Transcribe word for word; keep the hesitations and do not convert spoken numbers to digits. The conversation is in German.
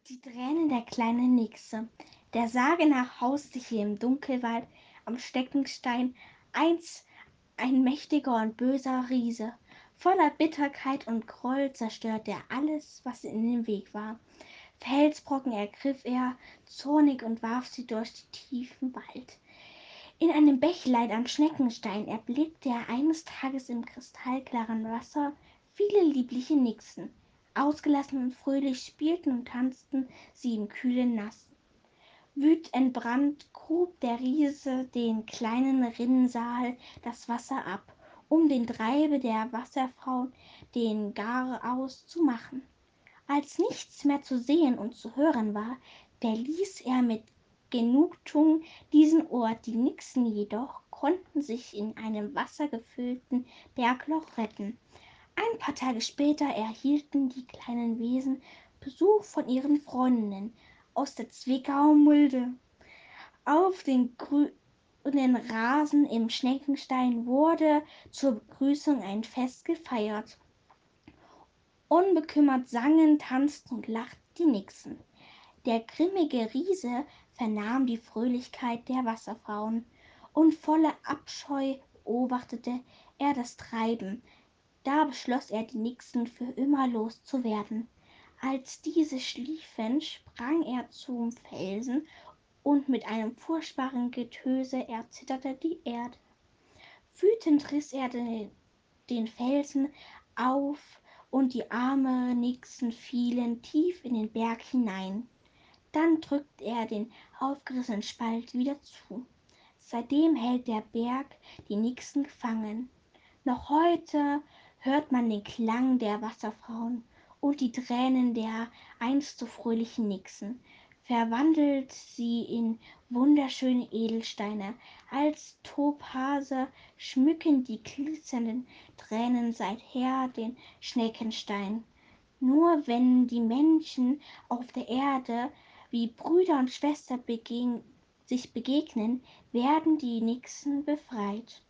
Die Tränen der kleinen Nixe. Der Sage nach hauste hier im Dunkelwald am Steckenstein einst ein mächtiger und böser Riese. Voller Bitterkeit und Groll zerstörte er alles, was in dem Weg war. Felsbrocken ergriff er zornig und warf sie durch den tiefen Wald. In einem Bächlein am Schneckenstein erblickte er eines Tages im kristallklaren Wasser viele liebliche Nixen. Ausgelassen und fröhlich spielten und tanzten sie im kühlen Nass. Wütentbrannt grub der Riese den kleinen Rinnensaal das Wasser ab, um den Treibe der Wasserfrauen den Garaus zu machen. Als nichts mehr zu sehen und zu hören war, verließ er mit Genugtuung diesen Ort. Die Nixen jedoch konnten sich in einem wassergefüllten Bergloch retten. Ein paar Tage später erhielten die kleinen Wesen Besuch von ihren Freundinnen aus der Zwickau-Mulde. Auf den grünen Rasen im Schneckenstein wurde zur Begrüßung ein Fest gefeiert. Unbekümmert sangen, tanzten und lachten die Nixen. Der grimmige Riese vernahm die Fröhlichkeit der Wasserfrauen, und voller Abscheu beobachtete er das Treiben. Da beschloss er, die Nixen für immer loszuwerden. Als diese schliefen, sprang er zum Felsen, und mit einem furchtbaren Getöse erzitterte die Erde. Wütend riss er den, den Felsen auf, und die armen Nixen fielen tief in den Berg hinein. Dann drückte er den aufgerissenen Spalt wieder zu. Seitdem hält der Berg die Nixen gefangen. Noch heute hört man den Klang der Wasserfrauen und die Tränen der einst so fröhlichen Nixen, verwandelt sie in wunderschöne Edelsteine. Als Topase schmücken die glitzernden Tränen seither den Schneckenstein. Nur wenn die Menschen auf der Erde wie Brüder und Schwestern begegn sich begegnen, werden die Nixen befreit.